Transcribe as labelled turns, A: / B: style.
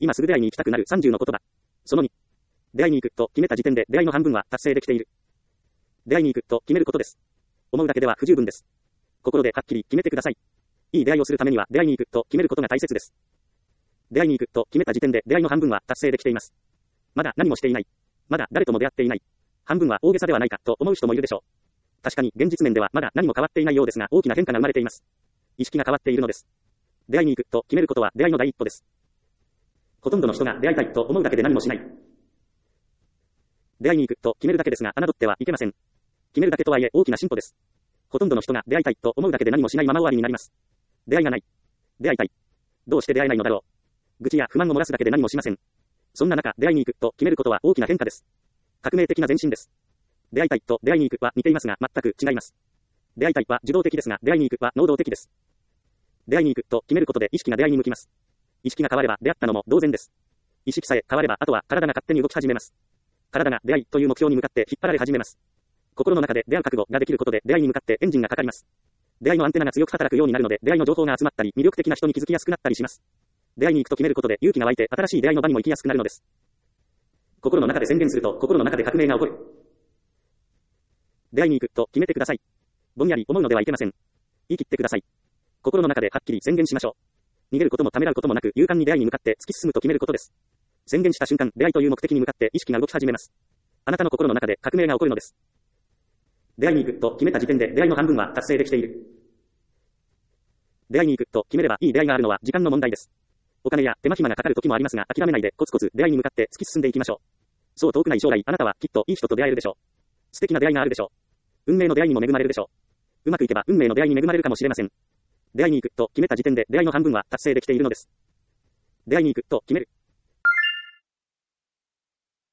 A: 今すぐ出会いに行きたくなる30の言葉。その2。出会いに行くと決めた時点で出会いの半分は達成できている。出会いに行くと決めることです。思うだけでは不十分です。心ではっきり決めてください。いい出会いをするためには出会いに行くと決めることが大切です。出会いに行くと決めた時点で出会いの半分は達成できています。まだ何もしていない。まだ誰とも出会っていない。半分は大げさではないかと思う人もいるでしょう。確かに現実面ではまだ何も変わっていないようですが大きな変化が生まれています。意識が変わっているのです。出会いに行くと決めることは出会いの第一歩です。ほとんどの人が出会いたいと思うだけで何もしない。出会いに行くと決めるだけですが侮ってはいけません。決めるだけとはいえ大きな進歩です。ほとんどの人が出会いたいと思うだけで何もしないまま終わりになります。出会いがない。出会いたい。どうして出会えないのだろう。愚痴や不満を漏らすだけで何もしません。そんな中、出会いに行くと決めることは大きな変化です。革命的な前進です。出会いたいと出会いに行くは似ていますが全く違います。出会いたいは受動的ですが出会いに行くは能動的です。出会いに行くと決めることで意識が出会いに向きます。意識が変われば出会ったのも同然です。意識さえ変わればあとは体が勝手に動き始めます。体が出会いという目標に向かって引っ張られ始めます。心の中で出会う覚悟ができることで出会いに向かってエンジンがかかります。出会いのアンテナが強く働くようになるので出会いの情報が集まったり魅力的な人に気づきやすくなったりします。出会いに行くと決めることで勇気が湧いて新しい出会いの場にも行きやすくなるのです。心の中で宣言すると心の中で革命が起こる。出会いに行くと決めてください。ぼんやり思うのではいけません。言い切ってください。心の中ではっきり宣言しましょう。逃げることもためらうこともなく勇敢に出会いに向かって突き進むと決めることです。宣言した瞬間、出会いという目的に向かって意識が動き始めます。あなたの心の中で革命が起こるのです。出会いに行くと決めた時点で出会いの半分は達成できている。出会いに行くと決めればいい出会いがあるのは時間の問題です。お金や手間暇がかかる時もありますが諦めないでコツコツ出会いに向かって突き進んでいきましょう。そう遠くない将来あなたはきっといい人と出会えるでしょう。素敵な出会いがあるでしょう。運命の出会いにも恵まれるでしょう。うまくいけば運命の出会いに恵まれるかもしれません。出会いに行くと決めた時点で出会いの半分は達成できているのです。出会いに行くと決める。